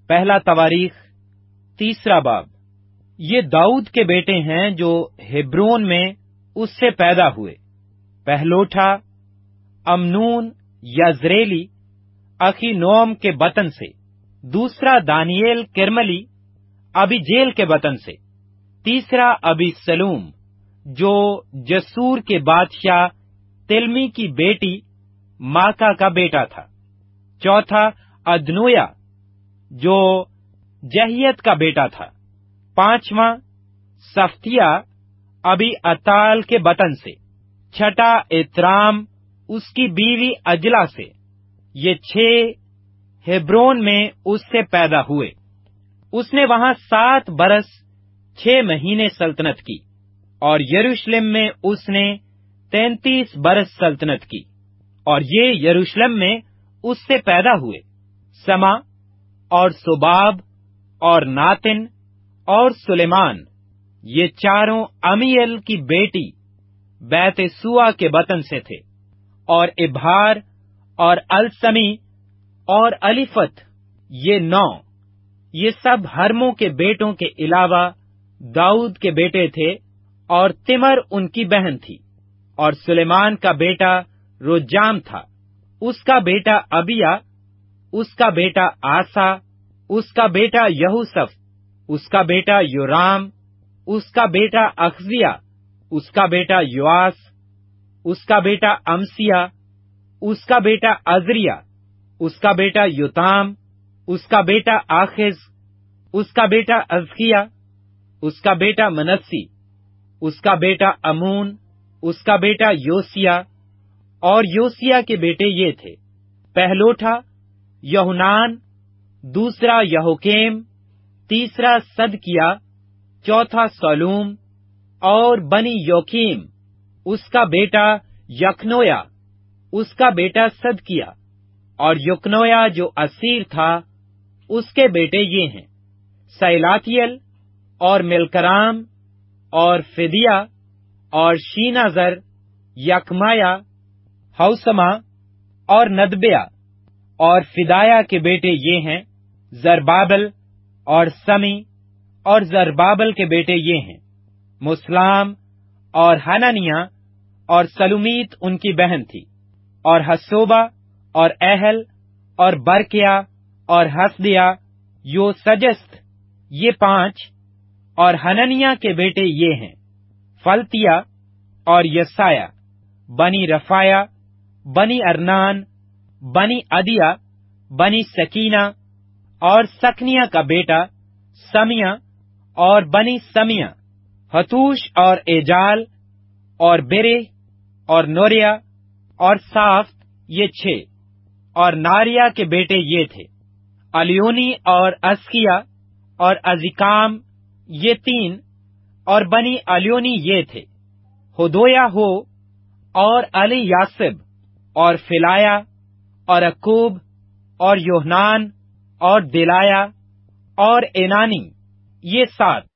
پہلا تواریخ 3 باب۔ یہ داؤد کے بیٹے ہیں جو ہبرون میں اس سے پیدا ہوئے۔ پہلوٹا امنون یزریلی اخی نوم کے بطن سے، دوسرا دانییل کرملی ابی جیل کے بطن سے، تیسرا ابی سلوم جو جسور کے بادشاہ تلمی کی بیٹی ماکا کا بیٹا تھا، چوتھا ادنویا جو جہیت کا بیٹا تھا، پانچواں سفتیا ابی اتال کے بطن سے، چھٹا اترام اس کی بیوی اجلا سے۔ یہ 6 ہبرون میں اس سے پیدا ہوئے۔ اس نے وہاں 7 برس 6 مہینے سلطنت کی، اور یروشلم میں اس نے 33 برس سلطنت کی، اور یہ یروشلم میں اس سے پیدا ہوئے۔ سما اور سباب اور ناتن اور سلیمان، یہ چاروں امیل کی بیٹی بیت سوا کے بطن سے تھے، اور ابہار اور السمی اور الیفت، یہ 9۔ یہ سب ہرموں کے بیٹوں کے علاوہ داؤد کے بیٹے تھے، اور تمر ان کی بہن تھی۔ اور سلیمان کا بیٹا روجام تھا، اس کا بیٹا ابیا، اس کا بیٹا آسا، اس کا بیٹا یہوسف، اس کا بیٹا یورام، اس کا بیٹا اخزیا، اس کا بیٹا یواس، اس کا بیٹا امسیا، اس کا بیٹا عزریا، اس کا بیٹا یوتام، اس کا بیٹا آخز، اس کا بیٹا ازکیا، اس کا بیٹا منسی، اس کا بیٹا امون، اس کا بیٹا یوسیا۔ اور یوسیا کے بیٹے یہ تھے: پہلوٹا یہونان، دوسرا یہوکیم، تیسرا صدکیا، چوتھا سلوم، اور بنی یوکیم اس کا بیٹا یکنویا، اس کا بیٹا صدکیا۔ اور یکنویا جو اسیر تھا، اس کے بیٹے یہ ہیں: سیلاتیل اور ملکرام اور فدیا اور شینازر، یکمایا، ہوسما اور ندبیا۔ اور فدایا کے بیٹے یہ ہیں: زربابل اور سمی، اور زربابل کے بیٹے یہ ہیں: مسلام اور حنانیہ، اور سلومیت ان کی بہن تھی، اور حسوبا اور اہل اور برکیا اور حسدیا، یو سجست، یہ 5۔ اور حنانیہ کے بیٹے یہ ہیں: فلتیا اور یسایا، بنی رفایا، بنی ارنان، بنی عدیا، بنی سکینہ، اور سکنیا کا بیٹا سمیا، اور بنی سمیا، حتوش اور ایجال اور برے اور نوریا اور صافت، یہ 6۔ اور ناریا کے بیٹے یہ تھے: الیونی اور اسکیا اور ازیکام، یہ 3۔ اور بنی الیونی یہ تھے: ہدویا ہو اور علی یاسب اور فلایا اور اکوب اور یوحنان اور دلایا اور اینانی، یہ 7۔